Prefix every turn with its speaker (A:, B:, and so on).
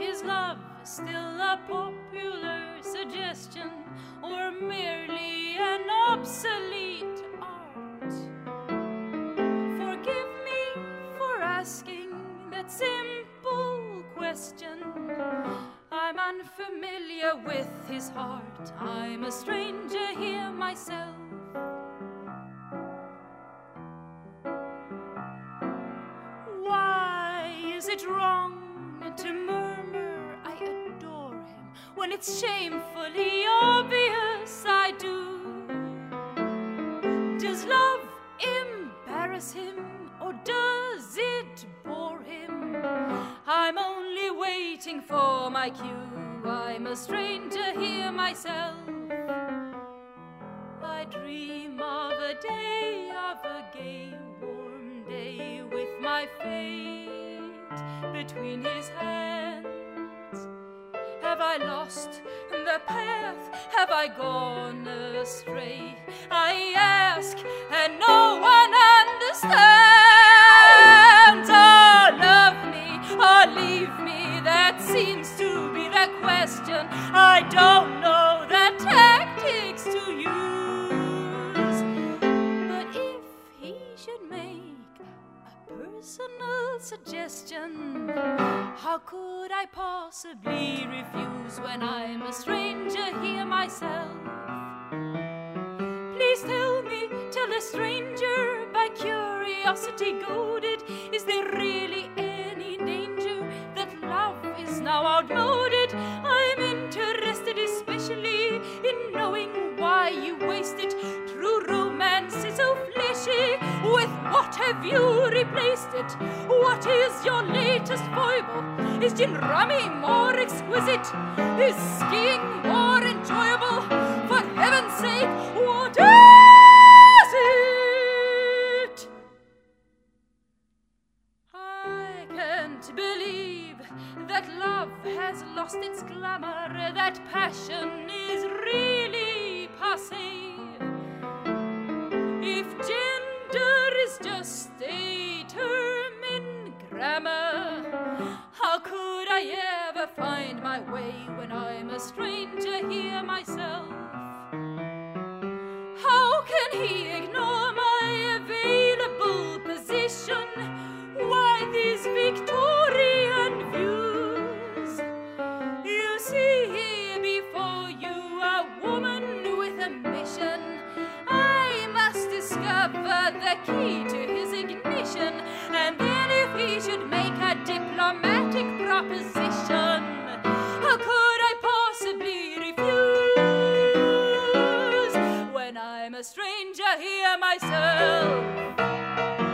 A: Is love still a popular suggestion, or merely an obsolete art? Forgive me for asking that simple question. I'm unfamiliar with his heart. I'm a stranger here myself. Why is it wrong to murmur I adore him when it's shamefully obvious I do? Does love embarrass him, or does it bore him? I'm only waiting for my cue. I'm a stranger here myself. I dream of a day, of a gay, warm day, with my fate between his hands. Have I lost the path? Have I gone astray? I ask, and no one understands. Oh, love me or leave me, that seems to be the question. I don't know the tactics to use. But if he should make a personal suggestion, how could I possibly refuse when I'm a stranger here myself? Please tell me, tell a stranger, by curiosity goaded, is there really any danger that love is now outmoded? I'm interested especially in knowing why you waste it. True romance is so fleshy. With what have you replaced it? What is your latest foible? Is gin rummy more exquisite? Is skiing more enjoyable? For heaven's sake, what is it? I can't believe that love has lost its glamour, that passion is really passé. If gender is just a term in grammar, how could I ever find my way when I'm a stranger here myself? How can he ignore my available position? Why these Victorian views? You see here before you a woman with a mission. I must discover the key to his ignition, and then if he should make a diplomatic proposition, how could I possibly refuse when I'm a stranger here myself?